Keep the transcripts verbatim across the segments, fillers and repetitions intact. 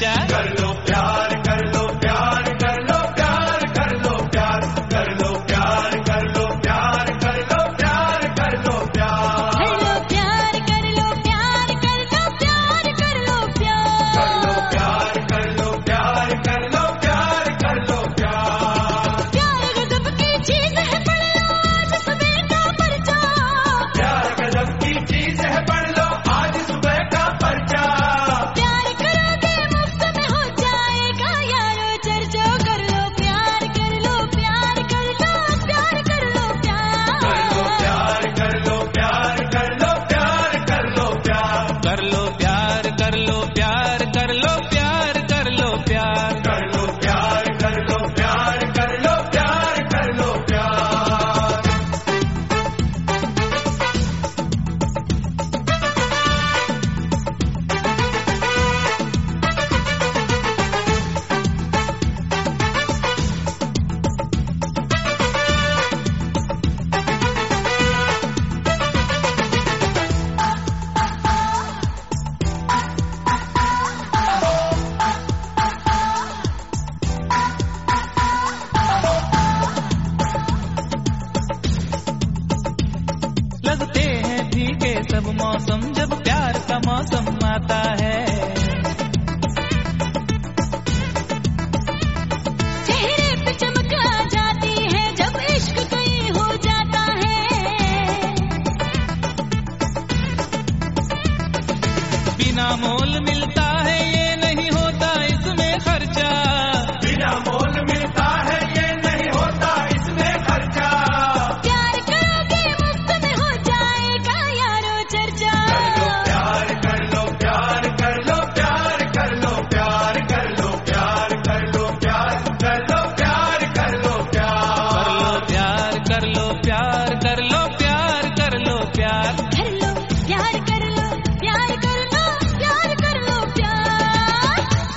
चर्चा। कर लो प्यार कर लो प्यार कर लो प्यार कर लो प्यार कर लो प्यार कर लो प्यार कर लो प्यार कर लो प्यार कर लो प्यार कर लो प्यार कर लो प्यार कर लो प्यार कर लो प्यार कर लो प्यार कर लो प्यार कर लो प्यार प्यार गजब की चीज है पढ़ लो आज सुबह का पर्चा। प्यार गजब की चीज है पढ़ लो आज सुबह का पर्चा। प्यार करोगे मुफ्त में हो जाएगा यारो चर्चा। कर लो प्यार कर लो प्यार कर लो प्यार कर लो प्यार कर लो प्यार कर लो प्यार कर लो प्यार कर लो प्यार कर लो प्यार कर लो प्यार कर लो प्यार कर लो प्यार। कर लो प्यार कर लो प्यार कर लो प्यार कर लो प्यार। लगते हैं फीके सब मौसम जब प्यार का मौसम आता है। चेहरे पे चमक आ जाती है जब इश्क कहीं हो जाता है। बिना मोल मिलता है ये नहीं होता इसमें खर्चा। बिना मोल मिलता है ये नहीं होता इसमें खर्चा। प्यार करोगे मुफ्त में हो जाएगा यारो चर्चा। प्यार कर लो प्यार कर लो प्यार कर लो प्यार कर लो प्यार कर लो प्यार कर लो प्यार कर लो प्यार कर लो प्यार कर लो प्यार कर लो प्यार कर लो प्यार। कर लो प्यार कर लो प्यार कर लो प्यार कर लो प्यार।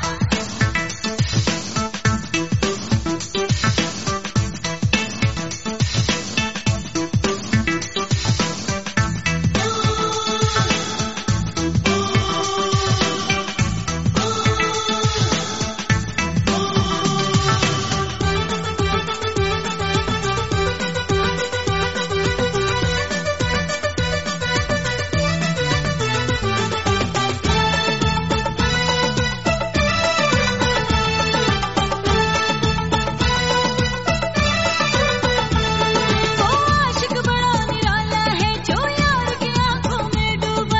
वो आशिक बड़ा निराला है जो यार की आंखों में डूबा।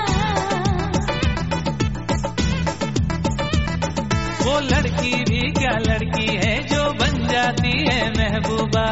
वो लड़की भी क्या लड़की है जो बन जाती है महबूबा।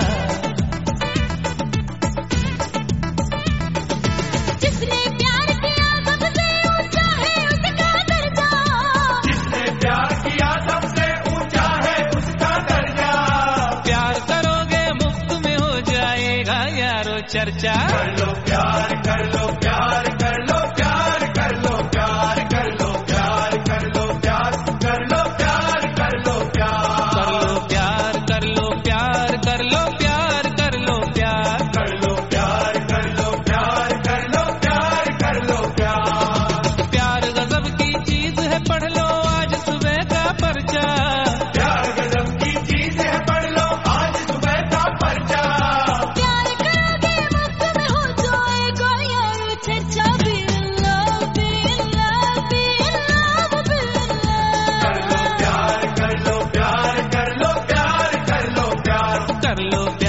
जिसने प्यार किया सबसे ऊंचा है उसका दर्जा। जिसने प्यार किया सबसे ऊंचा है उसका दर्जा। प्यार करोगे मुफ्त में हो जाएगा यारो चर्चा। कर लो प्यार कर लो प्यार कर लो प्यार कर लो प्यार कर लो प्यार कर लो प्यार कर लो प्यार कर लो प्यार कर लो प्यार कर लो प्यार कर लो प्यार कर लो प्यार। कर लो प्यार कर लो प्यार कर लो प्यार कर लो प्यार। प्यार गजब की चीज है पढ़ लो आज सुबह का पर्चा। प्यार गजब की चीज है पढ़ लो आज सुबह का पर्चा। प्यार करोगे मुफ्त में हो जाएगा यारो चर्चा। Be in love, be in love, be in love, be in कर लो love। प्यार कर लो प्यार कर लो प्यार कर लो प्यार कर लो